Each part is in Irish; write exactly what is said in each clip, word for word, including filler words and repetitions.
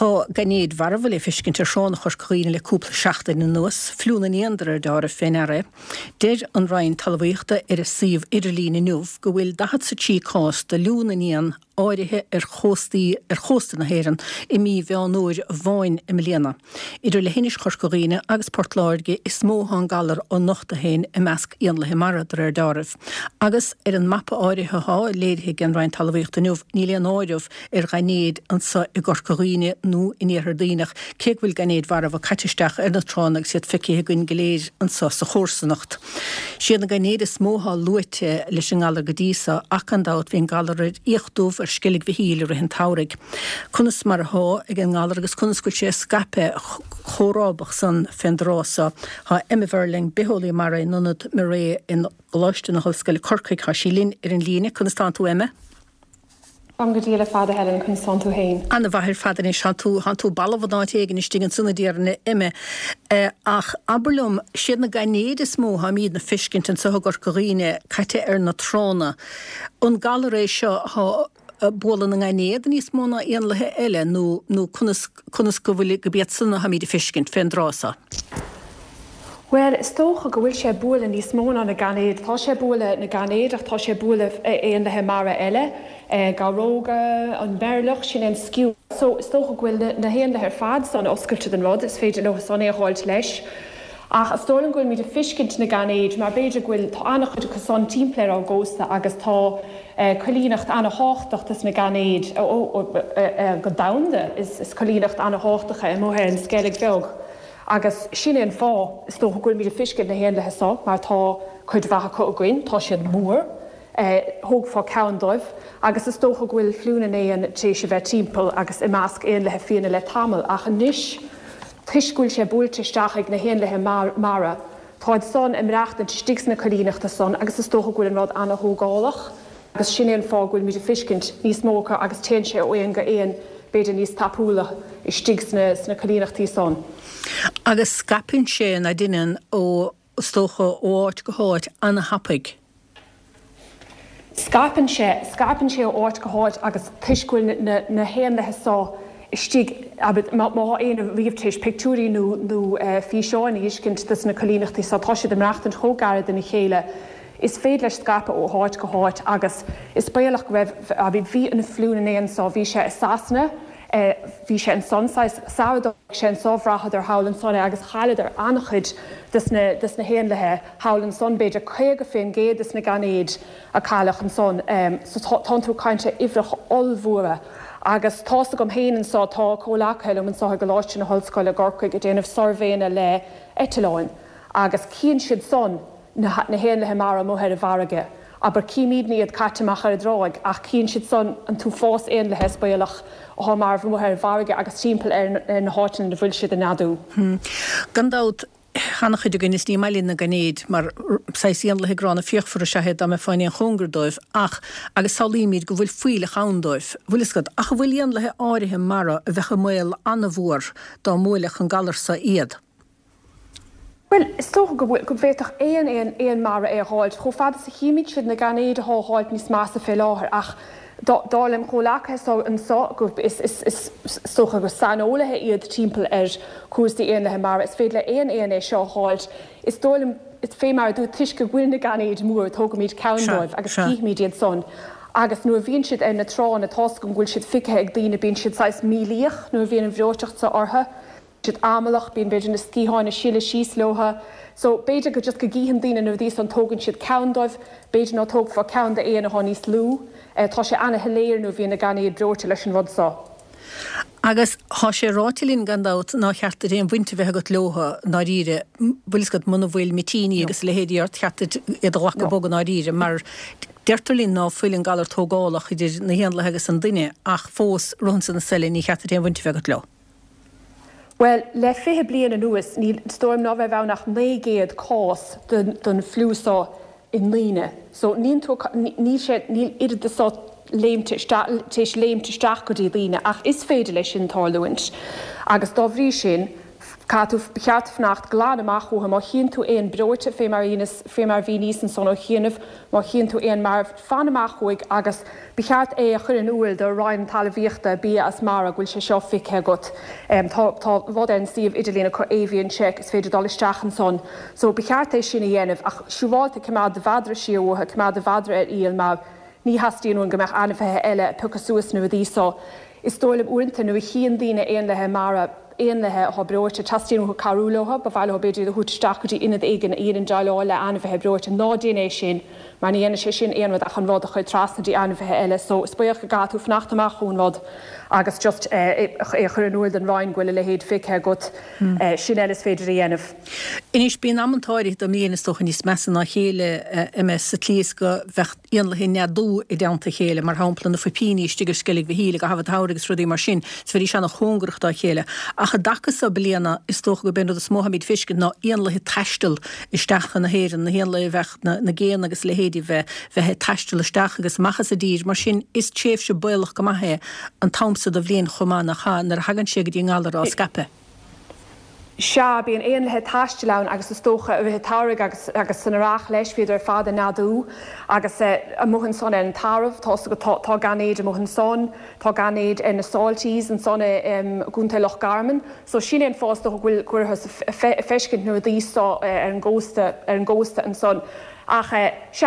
Tá gannéad warhfuil é fiscin tar seán chuir chuoine le cúpla seachtain na nuas, flúna níandar dar a fénare. Deir an rain talmhaíochta ar a síomh idirlína nuamh go bhfuil dahad sa tí cás de lúna nían áirithe ar chóstaí ar chósta na héireann i mí bheanúir bháin i mbliana. Idir le hinis chuir chuoine agus Portláirge is mó an galar ó nochta héin i measc Ionlathe Maradar ar darmh. Agus ar an mappa áirithe há léirithe gan rain talmhaíochta nuamh ní leon áirimh ar gannéad an sa i ggur chuoine nó in éar daoinach cé bhfuil gannéad warmh a caitisteach ar na tránach siad ficithe gon goléir an sa sa chósanacht. Siad na gannéad is mótha luite leis an galar go díosa ach an dát hín galar íochtúmh ar scilig bhí híle hin tauraig. Cunas mar há ag an galar agus cunas go sé scape chórábach san fendrása ha Emma Verling beholí mar é nunad mar ré in gláiste na hoscail corcaig ha sílín ar an líne cunas tá tú Emma? Am go díle fada Helen chun san tú hain. Anna bhair fada is han tú han tú balhdáit éigen is stigin sunna díarna Emma. Ach aberlum siad na gannéad is mó ha míad na fiscint an sa gur goghine caite ar na trána. An galar é seo ha bóla na gannéad níos móna Ionlathe eile nó nó cunas go bhfuil go beat sunna ha míad fiscint fendrása. Well, is tócha go bhfuil sé bóla níos móna na gannéad, tá sé bóla na gannéad ach tá sé bóla Ionlathe mara eile. Garóga an beirlach sin an sciú. So is tócha go bhfuil na Ionlathe ar fad san oscailte den rud, is féidir le san é háilt leis. Ach is tólan gohfuil míad a fiscint na gannéad, mar beidir gohfuil tá annach chuid go san timpplair á gósta agus tá colínacht anna háchtachtas na gannéad go damda is colínacht anna háchtacha i mthe an scéalaigh bheag. Agus sin an fá is tócha gohfuil míad a fiscint na Ionlathe sa, mar tá chuid bheitha chu againn, tá siad mór. Thóg fá ceanndóibh, agus is tócha gohfuil flúna éon té sé bheith timpeall agus i measc Ionlathe fianna le tamil ach anois tuisgúil sé búilteisteach ag na Ionlathe mara. Táid son im reacht an stigh na colínachta son agus is tócha gohfuil an rud anna thógálach, agus sin éon fá gohfuil míad a fiscint níos mócha agus téan sé ó éon go éon beidir níos tapúla i stigh na colínachtaí son. Agus scapin sé na duine ó tócha óáit go háit anna hapaig. Scapan sé, scapan sé ó áit go háit agus tuisgúil na Ionlathe sá istíigh má éon bhíomhtééis pictúí nó fí seáin iscint na colínachtaí sa tá siad am reachtain thógáire den na chéile. Is féad leis scapa ó háit go háit agus is béalach go raibh a bhí bhí an flúna éon sá bhí sé is sasna, bhí sé an sonsáis saodáach sé an sábhrachad ar haulann son agus chaile ar annachchuid dus na Ionlathe haulann son beidir chuige féin géad is na gannéad a chailech an son so tá tú cainte ifrach olmhuara agus tása gom héanaan sá tá cólachailm an sá go láiste na hallscoil a gorcaig a déanamh sorvéine le Eitileáin agus cían siad son na Ionlathe mara móthir a bharige. Aber cíimiad níiad caiiteach ar a dráig ach cíann siad son an tú fós Ionlathe spéalach ó mar bhmuthir bharige agus timpeall ar na háitin de bhfuil siad a nadú. Gandát Hanach chuide gin is ní mailín na gannéad mar sais Ionlathe grána fiochfar a sehead am a fáin an chungardóibh ach agus saolíimiid go bhfuil fuile chaundóibh. Bhfuil is ach bhfuil Ionlathe áirithe mara a bheitcha muil anna bhór dá múilech an galar sa iad. Well, is tócha go bhfuil go bhéiteach éon éon éon mara é háilt, cho fada sa chiimiid siad na gannéad a háilt níos más a fé láthair ach dálim chólacha so an sá go is is tócha go sanolaithe iad timpeall ar cuasaí Ionlathe mara is féad le éon éon é seo háilt. Is dálim is fé mar dú tuis go bhfuil na gannéad mór tóga míad ceanndóibh agus cíimiid iad son. Agus nuair bhíonn siad ar na trán atá go bhfuil siad ficithe ag daoine bíonn siad sais mílíoch nuair bhíonn an bhreoteacht sa ortha. Siad amalach bíon beidir na scíáin na síle síos lotha. So beidir go just go gíhan daoine nó dtí an tógann siad ceanndóibh, beidir ná tóg fá ceann éana a níos lú, tá sé anna heléir nó bhíon na gannéad breirte leis an rud sá. Agus há sé rátilín gandát ná cheartta réon bhainte bheith go lotha ná ríre, bhfuil go muna bhfuil mitíní agus le héidirt cheartta iad ghlacha bogan ná ríre, mar deirtarlín ná fuilin galar tógálach idir na Ionlathe agus an duine ach fós runsa na selin ní cheartta réon bhainte bheith go lo. Well, le fithe bliana nuas, ní storm ná bheith bheannach négéad cás don flúsá in líne. So níl sé níl iad de sá tééis léimte straach go dtí líne ach is féidir leis sin táluint. Agus dá bhrí sin Catú beartfnacht glad amach chu má chin tú éon brote fé mar fé mar víníos an son ó chéanamh má chin tú éon mar fanamach chuig agus beart é a chur an úil de roiin talvíochta bí as mar a ghfuil se seo fice got tá bhd an síomh idirlína chu éhíonn check is féidir dálisteach an son. So beart é sinna dhéanamh ach siúháilta cumá de bhadra siúthe cumá de bhadra ar íal má ní hastíonún gombeach anmhethe eile pucha suas nu a díá. Is dóileh uanta nu a chéan dína éon lethe mara éon lethe á breirte tastíú chu carúlatha, ba bhile beidir a thuteachchutí inad igen íon deáile anmhethe breirte nádééis sin, mar níana sé sin éonmh a chun rád a chuid trasnadí anmhethe eile, so spooch go gatú fnachtamach chuúnrád agus just é chur an nuair den ráin ghfuil le héad fiche got sin eiles féidir dhéanamh. Inis bíon ammantáirí do míana stochan níos mesan na chéile me sa tlíos go bheith íonla hin neadú i deanta chéile mar háplan na fipíní stigur scilig bhí híle go hafh táragus rudí mar sin, s bhí sena chóngrucht á chéile. A chu dachas a bliana is tócha go benú Mohammed Fiskin ná íonla teistil isteachcha na héan na héanla bheith na géan agus le héadí bheith bheith teistil isteach agus machchas a dír mar sin is tréh se builach go maithe an tamsa do bblion chomá nach cha nar hagann sé go dtí ngálar á scape. Se bíon éon lethe taiiste len agus is tócha a bheit táraigh agus agus sanarach leis féidir fád a náú agus a mohann son an taramh tá go tá ganéid a mohann son, tá ganéid in na sáiltíís an sonna gúnta Loch Garman, so sin an fásta bhfuil cuairtha feiscint nu a díosá ar an ggósta ar an ggósta an son. Ach se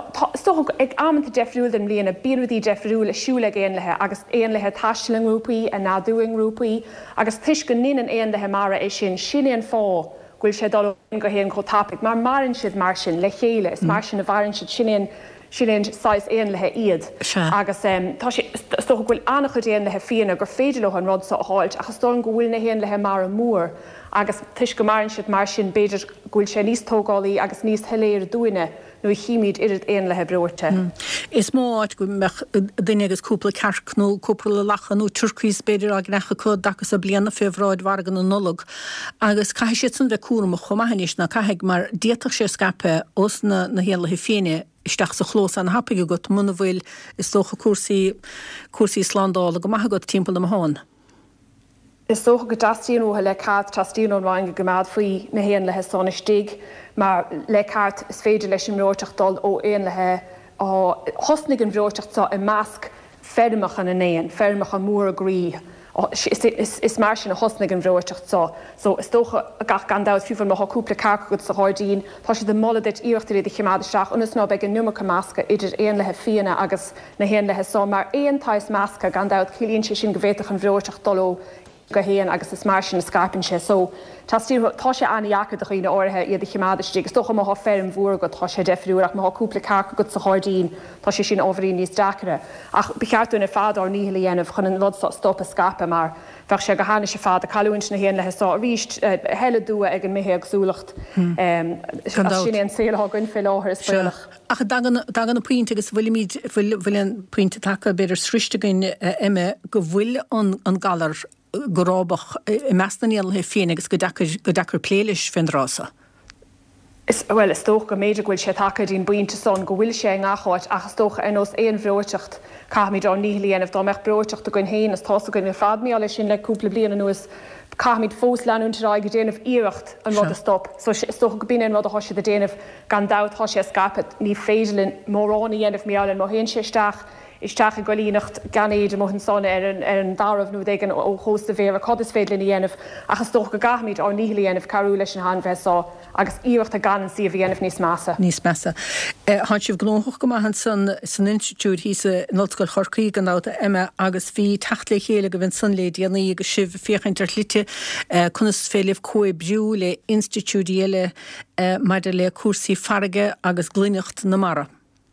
ag amanta defriúil an mlíana bíúí defriúil a siúla éon lethe agus éon lethe taiisteling rúpaí a náúing rúpaí agus tuis go nían éon lethe mara é sin sinan fá ghfuil sé dul go héon cho tapig, mar marann siad mar sin le chéile is mar sin a bharann siad sinan sin sais éon lethe iad agus tá sto bhfuil annach chu déon lethe fianna gur féidir le an rod sa háilt agus dó go bhfuil na héon lethe mar mór agus tuis go marann siad mar sin beidir ghfuil sé níos tógálaí agus níos heléir dúine nó chiimiid irid éon lethe breirte. Is máid go duine agus cúpla cearcnú cúpla le lachanú turcís beidir a gnecha chu dachas a blianana fehráid wargan an nolog agus cai si san bheith cuam chomahanis na caiigh mar diaach sé scape os na na héanla féine isteach sa chlós an hapaige go muna bhfuil is tócha cuasaí cuasaí sládála go maithe go timppla am háin. Is socha go dastíonúthe le cad tastíon bhain go gomád faoi na héon lethe sanna stig, mar le cart is féidir leis an bhróteach dul ó éon lethe hosnig an bhróteach sa i measc fermach an inéon, fermach an mór a grí. Is, is mar sin a hosnig an bhróteach sa. So is tócha a gach gandáid fiúfar má cúpla carcagad sa háidín, tá si de molladit íochttarí de chimáisteach, unas ná beag an numach measca idir éon lethe fianna agus na héon lethe sa, mar éon tais measca gandáid chilíonn sé sin go bhhéiteach an bhróteach dul go héan agus is mar sin na scarpin sé, so tá sé aníachcha do chuoine áirithe iad chimáidetí, gus tócha má ferm mhór go tá sé defriúach má cúpla carcha go sa háidín, tá sé sin óhraí níos dachare. Ach becheartúna fád á níhla dhéanamh chun an rud stop a scape mar bheith sé go hána sé fád a callúint na héan lethe sá ríist heile dua ag an mithe agsúlacht sin an saoilth gunn fé láthir is builach. Ach dagan na puinte agus bhfuil míid bhfuil an puinte take beidir sristegain imime go bhfuil an galar gorábach i measnaíal he féin agus go dachar pléilis fin rása. Is well is tóch go méidir ghfuil sé take dín buinte son go bhfuil sé nacháid achas tócha in os éon bhróteacht caiimiid á nílíanamh dá meach bróteacht a gon héin as tása gon fadmií lei sin le cúpla bliana nuas caiimiid fós leanúntará go déanamh íirecht an rud a stop. So is tócha go bíon rud a thoise a déanamh gan dát thoise a scapad ní féidirlinn mórrána dhéanamh meálan má héon séisteach isteach a golínacht ganéid mo an sonne ar an darmh nó d ó chósta bhéir a codas féidlin dhéanamh achas tócha go gaithmid á nílíanamh carú leis an hanbheá agus íocht a gan si a bhíanamh níos measa. Níos measa. Tá sibh glóthach go maithan san san institút hí sa nolscoil Chorcaí gan náta imime agus bhí tacht le chéile go bhain sanlé déanaí agus sibh féchaintar lite chunas féileh cóib briú le institúdíile maidir le cuasaí farige agus glúineacht na mara.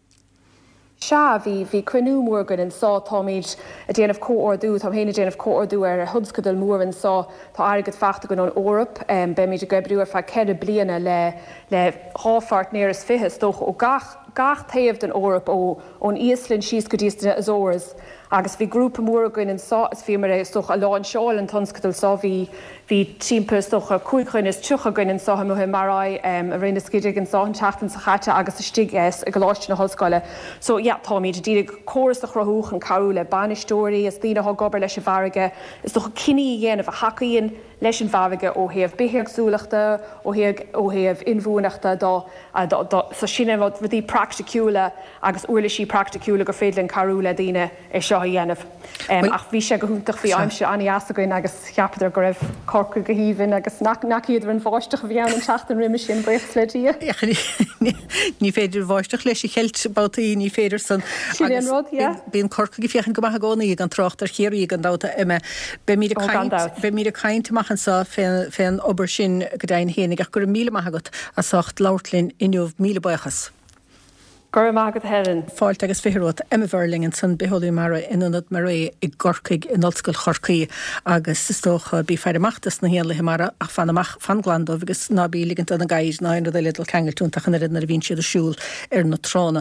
Se bhí bhí cruinú mórgan an sá táid a déanamh cóordú, tá héna déanamh cóordú ar a thudscadal mór an sá tá agad fachta gon an Órap, be méid a gobrú ar fe cead bliana le le háfart néras fihis dócha ó gach gach taobh den Órap ó ón Íoslinn síos go díosna as óras agus bhí grúpa mór goin an sá is bhí mar é soch a láin seáil an tonscatal sá bhí hí timppla socha cuaigchuin is tucha goin an sátha muthe marrá um, a rinne sciidir an sáhan teachtain sa chaite agus a stigéis a goláiste na hoscoile. So yeah, tá míid díad córas a chrothúch an carú le banistóirí is tína há gobar leis a bharige is socha cinní dhéanamh a hacaíon leis an bharige ó héamh bitheagsúlaachta ó héamh inmhúnachta dá sa sinna bhí practicúla agus uirla sí practicúla go féad an carú le daine é seo dhéanamh. Um, ach bhí sé go húntaach bhí aimse aní asagain agus cheapaidir go raibh corca go híhann agus naciad an bháisteach bhíann an teachtain riime sin buocht le dí. Ní féidir bháisteach leis i cheilt bátaí ní féidir san bíon corca go fiochan go maithe gánaí an trocht ar chéirí an dáta imime be mí a caiint machchan sa féin obair sin go dain héananig ach gur míle maigat a socht láirlinn inniuh míle buchas. Gur mágad herin. Fáilt agus firót Emma Verlingen san beholí mara inionad mar ré i gorcaig in olscoil chorcaí agus is tócha bí fearachtas na héanla mara ach fan amach fan glandó agus nábí ligint an a gaiid ná an a lidal kegel túntaach an rinnar a vín siad a siúl ar na trána